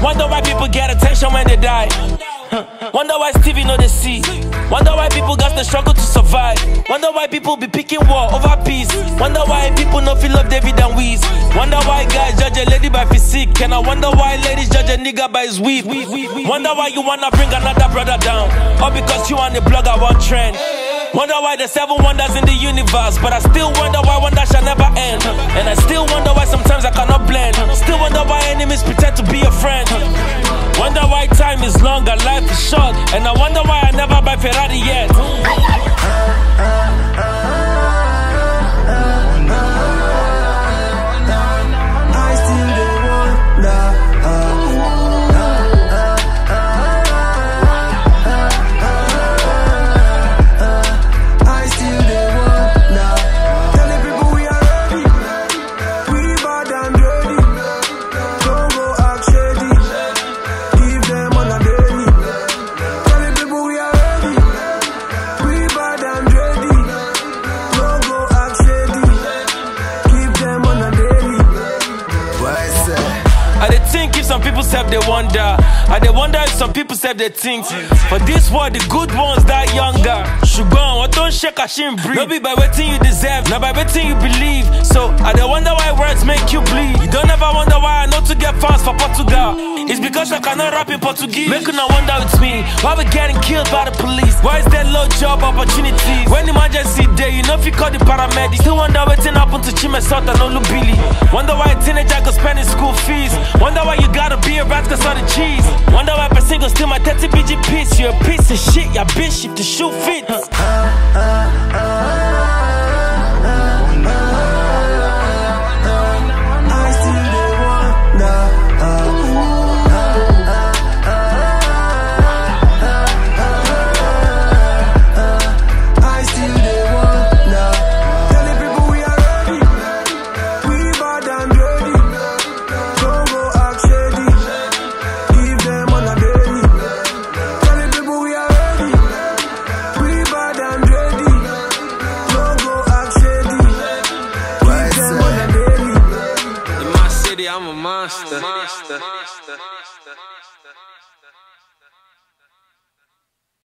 Wonder why people get attention when they die. Wonder why Stevie know they see. Wonder why people got to struggle to survive. Wonder why people be picking war over peace. Wonder why people no feel love David and Weez. Wonder why guys judge a lady by physique. And I wonder why ladies judge a nigga by his weave. Wonder why you wanna bring another brother down, or because you on the blogger one trend. Wonder why there's 7 wonders in the universe, but I still wonder why wonder shall never end. And I still wonder why sometimes I cannot blend. Still wonder why enemies pretend to be your friend. Wonder why time is long and life is short. And I wonder why I never buy Ferrari yet. Some people say they wonder, and they wonder if some people say they think. For this world, the good ones die younger. Sugar, what don't shake a shin breathe. No be by waiting you deserve, not by waiting you believe. So I don't wonder why words make you bleed. You don't ever wonder why I know to get fans for Portugal. It's because I cannot rap in Portuguese. Make you not wonder with me why we getting killed by the police. Why is there low job opportunities? When emergency day, you know if you call the paramedics. Still wonder what's happened to Chimesout and Olu Billy. Wonder why a teenager go spending school fees. Wonder why you gotta be a rat cause of the cheese. Wonder why person go steal my 30 BG piece. You a piece of shit, ya bitch if the shoe fits. I'm a monster.